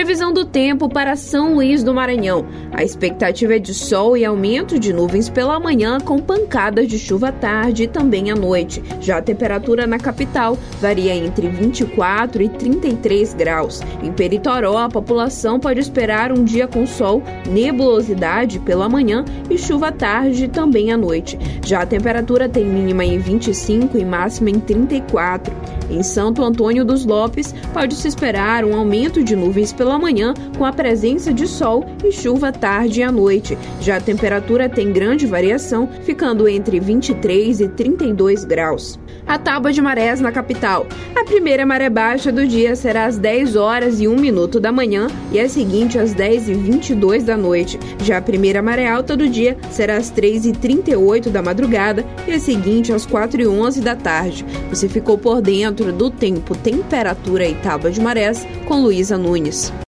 Previsão do tempo para São Luís do Maranhão. A expectativa é de sol e aumento de nuvens pela manhã, com pancadas de chuva à tarde e também à noite. Já a temperatura na capital varia entre 24 e 33 graus. Em Peritoró, a população pode esperar um dia com sol, nebulosidade pela manhã e chuva à tarde e também à noite. Já a temperatura tem mínima em 25 e máxima em 34. Em Santo Antônio dos Lopes, pode-se esperar um aumento de nuvens pela manhã, com a presença de sol e chuva à tarde e à noite. Já a temperatura tem grande variação, ficando entre 23 e 32 graus. A tábua de marés na capital. A primeira maré baixa do dia será às 10 horas e 1 minuto da manhã e a seguinte às 10 e 22 da noite. Já a primeira maré alta do dia será às 3 e 38 da madrugada e a seguinte às 4 e 11 da tarde. Você ficou por dentro do tempo, temperatura e tábua de marés com Luísa Nunes.